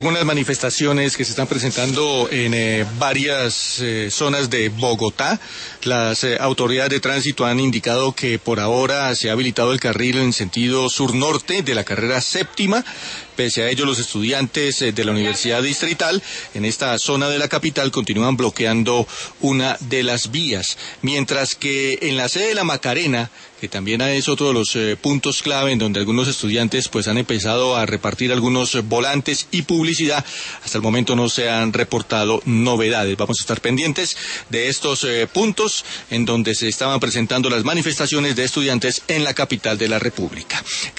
Algunas manifestaciones que se están presentando en varias zonas de Bogotá. Las autoridades de tránsito han indicado que por ahora se ha habilitado el carril en sentido sur-norte de la carrera séptima. Pese a ello, los estudiantes de la Universidad Distrital en esta zona de la capital continúan bloqueando una de las vías, mientras que en la sede de la Macarena, que también es otro de los puntos clave en donde algunos estudiantes pues han empezado a repartir algunos volantes y publicidad, hasta el momento no se han reportado novedades. Vamos a estar pendientes de estos puntos en donde se estaban presentando las manifestaciones de estudiantes en la capital de la República.